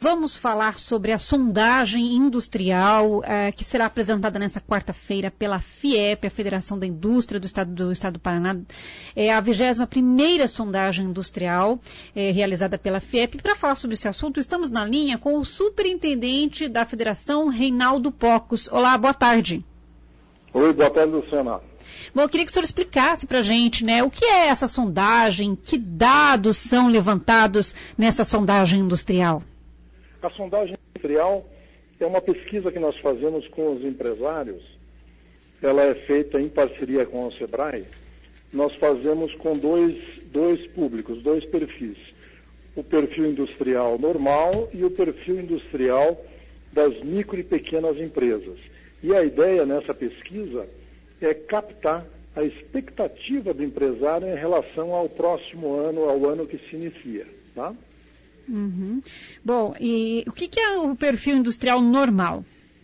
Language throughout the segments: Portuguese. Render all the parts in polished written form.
vamos falar sobre a sondagem industrial que será apresentada nesta quarta-feira pela FIEP, a Federação da Indústria do Estado do Paraná. É a 21ª sondagem industrial realizada pela FIEP. Para falar sobre esse assunto, estamos na linha com o superintendente da Federação, Reinaldo Pocos. Olá, boa tarde. Oi, boa tarde, Luciana. Bom, eu queria que o senhor explicasse para a gente, né, o que é essa sondagem, que dados são levantados nessa sondagem industrial? A sondagem industrial é uma pesquisa que nós fazemos com os empresários. Ela é feita em parceria com o Sebrae. Nós fazemos com dois públicos, dois perfis. O perfil industrial normal e o perfil industrial das micro e pequenas empresas. E a ideia nessa pesquisa é captar a expectativa do empresário em relação ao próximo ano, ao ano que se inicia, tá? Uhum. Bom, e o que é o perfil industrial normal?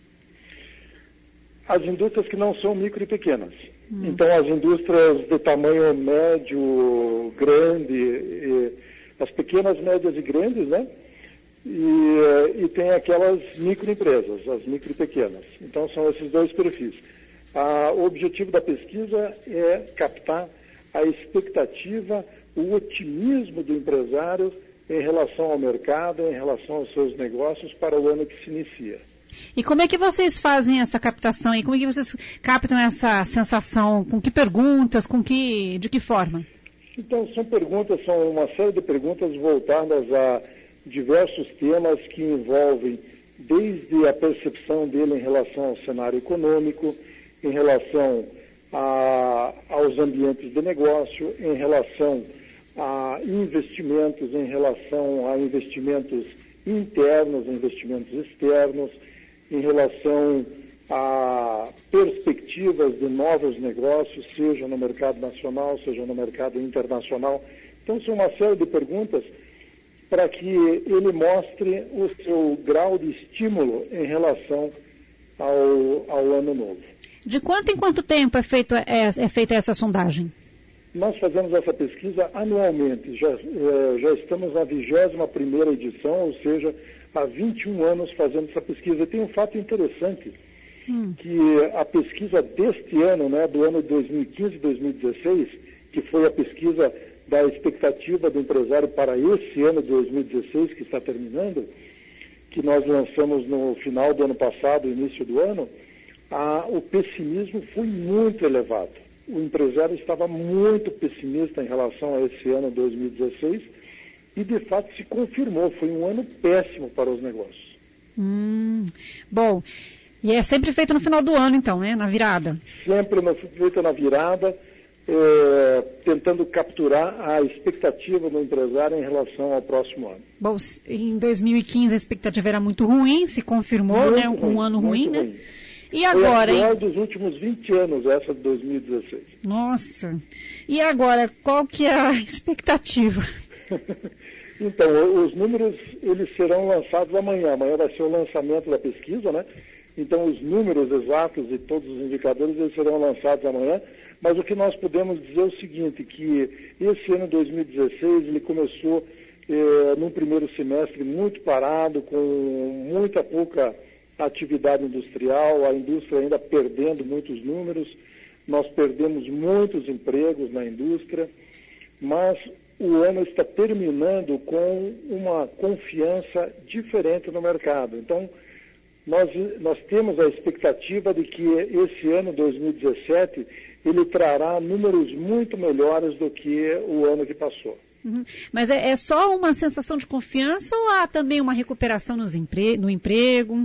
As indústrias que não são micro e pequenas. Então, as indústrias de tamanho médio, grande, as pequenas, médias e grandes, né? E tem aquelas microempresas, as micro e pequenas. Então, são esses dois perfis. O objetivo da pesquisa é captar a expectativa, o otimismo do empresário em relação ao mercado, em relação aos seus negócios para o ano que se inicia. E como é que vocês fazem essa captação e como é que vocês captam essa sensação? Com que perguntas, de que forma? Então, são uma série de perguntas voltadas a diversos temas que envolvem desde a percepção dele em relação ao cenário econômico, em relação aos ambientes de negócio, em relação a investimentos, em relação a investimentos internos, investimentos externos, em relação a perspectivas de novos negócios, seja no mercado nacional, seja no mercado internacional. Então, são uma série de perguntas para que ele mostre o seu grau de estímulo em relação ao ano novo. De quanto em quanto tempo é feita essa sondagem? Nós fazemos essa pesquisa anualmente. Já estamos na 21ª edição, ou seja, há 21 anos fazendo essa pesquisa. E tem um fato interessante, que a pesquisa deste ano, né, do ano 2015 e 2016, que foi a pesquisa da expectativa do empresário para esse ano de 2016, que está terminando, que nós lançamos no final do ano passado, início do ano, o pessimismo foi muito elevado. O empresário estava muito pessimista em relação a esse ano 2016 e, de fato, se confirmou. Foi um ano péssimo para os negócios. Bom, e é sempre feito no final do ano, então, né? Na virada? Sempre feito na virada, tentando capturar a expectativa do empresário em relação ao próximo ano. Bom, em 2015 a expectativa era muito ruim, se confirmou, muito, né? Um ano ruim, né? E agora, foi a pior dos últimos 20 anos, essa de 2016. Nossa! E agora, qual que é a expectativa? Então, os números, eles serão lançados amanhã. Amanhã vai ser o lançamento da pesquisa, né? Então, os números exatos e todos os indicadores, eles serão lançados amanhã. Mas o que nós podemos dizer é o seguinte, que esse ano 2016, ele começou num primeiro semestre muito parado, com muita pouca atividade industrial, a indústria ainda perdendo muitos números, nós perdemos muitos empregos na indústria, mas o ano está terminando com uma confiança diferente no mercado. Então, nós temos a expectativa de que esse ano 2017 ele trará números muito melhores do que o ano que passou. Mas é só uma sensação de confiança ou há também uma recuperação no emprego?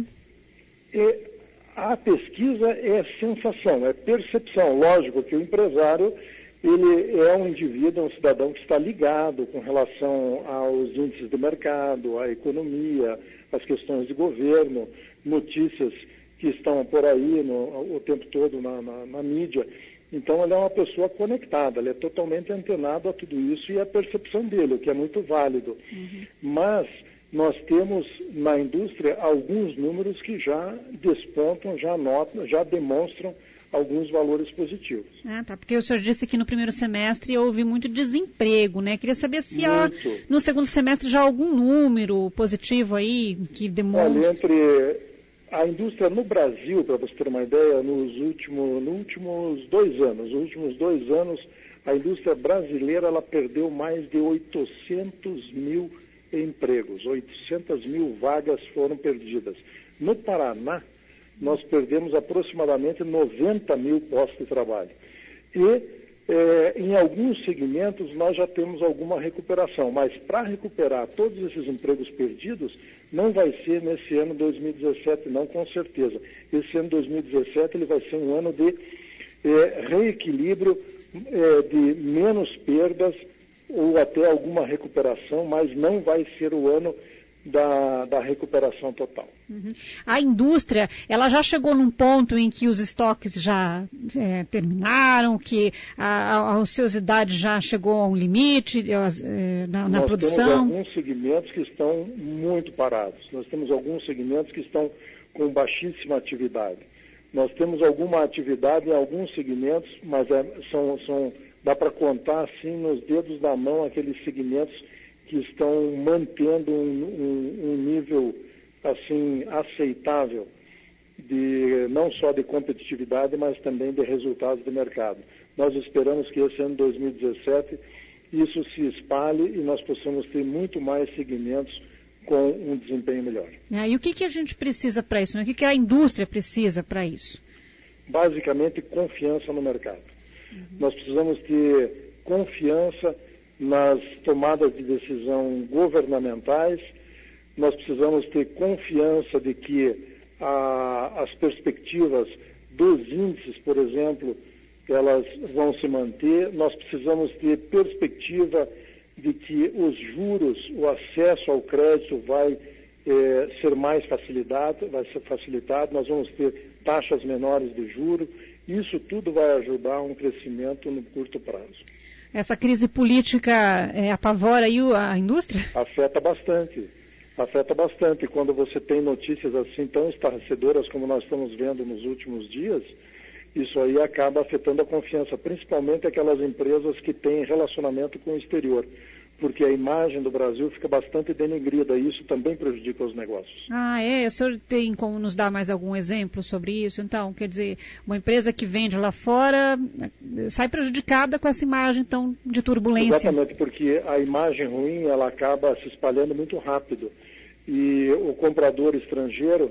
A pesquisa é sensação, é percepção. Lógico que o empresário, ele é um indivíduo, um cidadão que está ligado com relação aos índices de mercado, à economia, às questões de governo, notícias que estão por aí o tempo todo na mídia. Então, ele é uma pessoa conectada, ele é totalmente antenado a tudo isso e a percepção dele, o que é muito válido. Mas nós temos na indústria alguns números que já despontam, já demonstram alguns valores positivos. Ah, tá, porque o senhor disse que no primeiro semestre houve muito desemprego, né? Queria saber se há, no segundo semestre já há algum número positivo aí que demonstra... Olha, entre a indústria no Brasil, para você ter uma ideia, nos últimos 2 anos, a indústria brasileira ela perdeu mais de 800 mil empregos, 800 mil vagas foram perdidas. No Paraná, nós perdemos aproximadamente 90 mil postos de trabalho. E em alguns segmentos nós já temos alguma recuperação, mas para recuperar todos esses empregos perdidos, não vai ser nesse ano 2017, não, com certeza. Esse ano 2017 ele vai ser um ano de reequilíbrio, de menos perdas ou até alguma recuperação, mas não vai ser o ano da recuperação total. Uhum. A indústria, ela já chegou num ponto em que os estoques já terminaram, que a ociosidade já chegou a um limite na produção? Nós temos alguns segmentos que estão muito parados. Nós temos alguns segmentos que estão com baixíssima atividade. Nós temos alguma atividade em alguns segmentos, mas dá para contar assim nos dedos da mão aqueles segmentos que estão mantendo um nível assim aceitável não só de competitividade, mas também de resultados de mercado. Nós esperamos que esse ano 2017 isso se espalhe e nós possamos ter muito mais segmentos com um desempenho melhor. E o que a gente precisa para isso? Né? O que a indústria precisa para isso? Basicamente, confiança no mercado. Uhum. Nós precisamos ter confiança nas tomadas de decisão governamentais, nós precisamos ter confiança de que as perspectivas dos índices, por exemplo, elas vão se manter, nós precisamos ter perspectiva de que os juros, o acesso ao crédito vai ser mais facilitado, nós vamos ter taxas menores de juros, isso tudo vai ajudar a um crescimento no curto prazo. Essa crise política apavora aí a indústria? Afeta bastante. Quando você tem notícias assim tão estarrecedoras como nós estamos vendo nos últimos dias, isso aí acaba afetando a confiança, principalmente aquelas empresas que têm relacionamento com o exterior, porque a imagem do Brasil fica bastante denegrida e isso também prejudica os negócios. O senhor tem como nos dar mais algum exemplo sobre isso? Então, quer dizer, uma empresa que vende lá fora sai prejudicada com essa imagem, então, de turbulência. Exatamente, porque a imagem ruim, ela acaba se espalhando muito rápido e o comprador estrangeiro,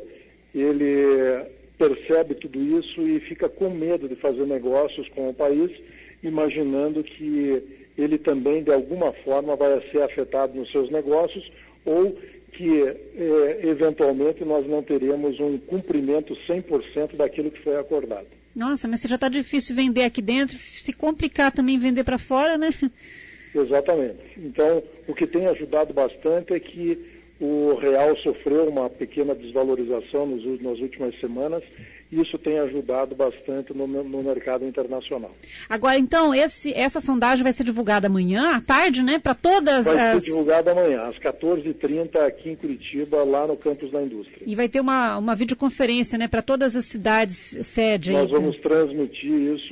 ele percebe tudo isso e fica com medo de fazer negócios com o país, imaginando que ele também, de alguma forma, vai ser afetado nos seus negócios ou que, eventualmente, nós não teremos um cumprimento 100% daquilo que foi acordado. Nossa, mas se já está difícil vender aqui dentro, se complicar também vender para fora, né? Exatamente. Então, o que tem ajudado bastante é que o real sofreu uma pequena desvalorização nas últimas semanas e isso tem ajudado bastante no mercado internacional. Agora, então, essa sondagem vai ser divulgada amanhã, à tarde, né? Para todas Vai ser divulgada amanhã, às 14h30, aqui em Curitiba, lá no campus da indústria. E vai ter uma videoconferência, né? Para todas as cidades sede. Nós vamos transmitir isso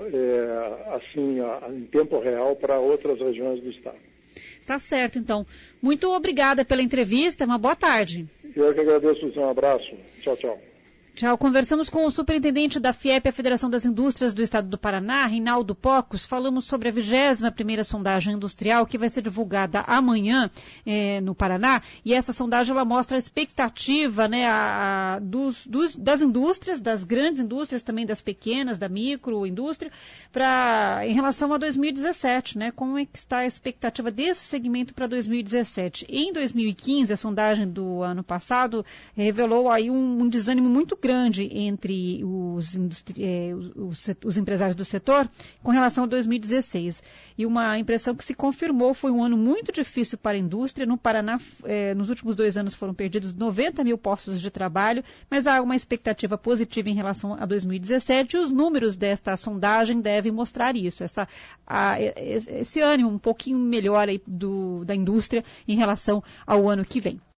em tempo real para outras regiões do estado. Tá certo, então. Muito obrigada pela entrevista, uma boa tarde. Eu que agradeço, um abraço. Tchau, tchau. Tchau. Conversamos com o superintendente da FIEP, a Federação das Indústrias do Estado do Paraná, Reinaldo Pocos. Falamos sobre a 21ª sondagem industrial que vai ser divulgada amanhã no Paraná. E essa sondagem ela mostra a expectativa, né, das indústrias, das grandes indústrias, também das pequenas, da microindústria, em relação a 2017, né? Como é que está a expectativa desse segmento para 2017? Em 2015, a sondagem do ano passado revelou aí um desânimo muito grande entre os empresários do setor com relação a 2016. E uma impressão que se confirmou, foi um ano muito difícil para a indústria. No Paraná, nos últimos 2 anos foram perdidos 90 mil postos de trabalho, mas há uma expectativa positiva em relação a 2017 e os números desta sondagem devem mostrar isso, esse ânimo um pouquinho melhor aí da indústria em relação ao ano que vem.